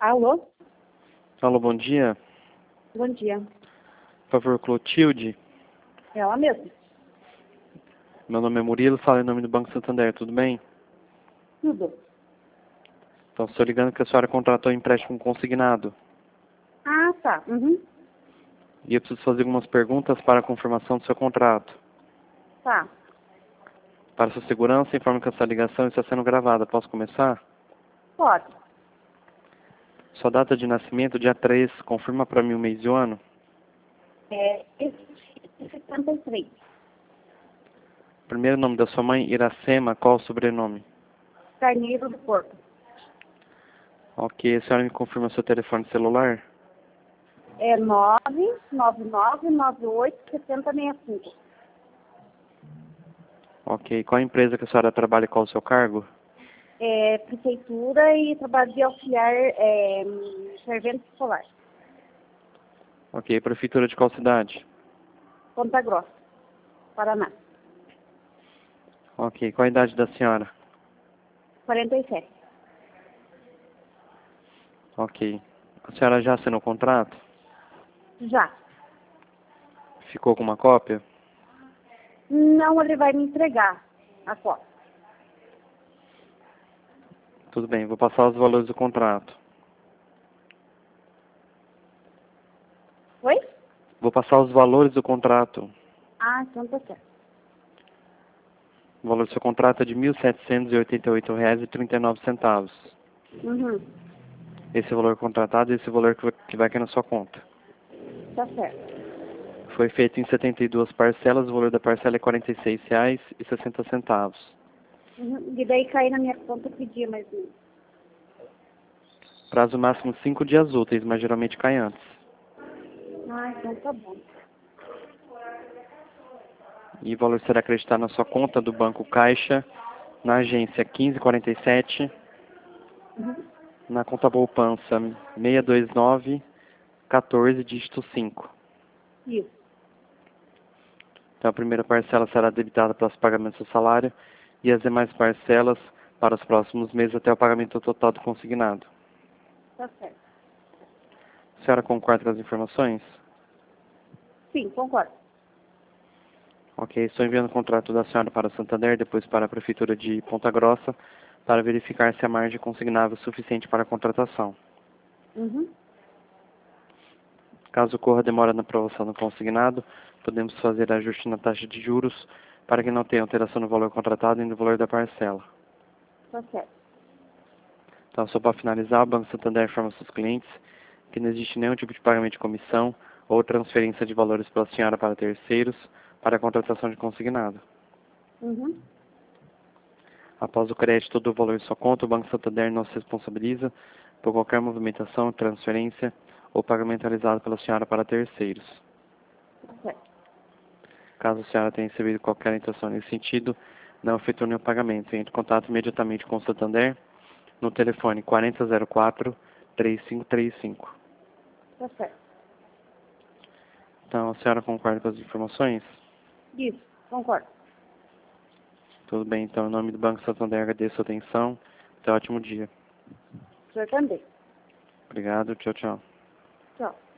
Alô? Alô, bom dia. Bom dia. Por favor, Clotilde. Ela mesma. Meu nome é Murilo, falo em nome do Banco Santander, tudo bem? Tudo. Então, estou ligando que a senhora contratou um empréstimo consignado. Ah, tá. Uhum. E eu preciso fazer algumas perguntas para a confirmação do seu contrato. Tá. Para sua segurança, informo que essa ligação está sendo gravada. Posso começar? Pode. Sua data de nascimento, dia 3, confirma para mim o mês e o ano. Esse 73. Primeiro nome da sua mãe, Iracema, qual o sobrenome? Carneiro do Porto. Ok, a senhora me confirma seu telefone celular? É 999987065. Ok, qual a empresa que a senhora trabalha e qual o seu cargo? É prefeitura e trabalho de auxiliar servente escolar. Ok, prefeitura de qual cidade? Ponta Grossa, Paraná. Ok, qual a idade da senhora? 47. Ok. A senhora já assinou o contrato? Já. Ficou com uma cópia? Não, ele vai me entregar a foto. Tudo bem, vou passar os valores do contrato. Oi? Vou passar os valores do contrato. Ah, então tá certo. O valor do seu contrato é de R$ 1.788,39. Uhum. Esse é o valor contratado e esse é o valor que vai cair na sua conta. Tá certo. Foi feito em 72 parcelas, o valor da parcela é R$ 46,60. Uhum. E daí cair na minha conta que dia mais um. Prazo máximo 5 dias úteis, mas geralmente cai antes. Ah, então tá bom. E o valor será acreditado na sua conta do Banco Caixa, na agência 1547, Uhum. na conta poupança 62914, dígito 5. Isso. Então a primeira parcela será debitada para os pagamentos do salário e as demais parcelas para os próximos meses até o pagamento total do consignado. Tá certo. A senhora concorda com as informações? Sim, concordo. Ok, estou enviando o contrato da senhora para o Santander, depois para a Prefeitura de Ponta Grossa, para verificar se a margem consignável é suficiente para a contratação. Uhum. Caso ocorra demora na aprovação do consignado, podemos fazer ajuste na taxa de juros para que não tenha alteração no valor contratado e no valor da parcela. Tá certo. Então, só para finalizar, o Banco Santander informa seus clientes que não existe nenhum tipo de pagamento de comissão ou transferência de valores pela senhora para terceiros para a contratação de consignado. Uhum. Após o crédito do valor em sua conta, o Banco Santander não se responsabiliza por qualquer movimentação, transferência ou pagamento realizado pela senhora para terceiros. Tá certo. Caso a senhora tenha recebido qualquer intenção nesse sentido, não efetue nenhum pagamento. Entre em contato imediatamente com o Santander no telefone 4004-3535. Tá certo. Então, a senhora concorda com as informações? Isso, concordo. Tudo bem, então, em nome do Banco Santander, agradeço a atenção. Até um ótimo dia. O senhor também. Obrigado, tchau, tchau. Tchau.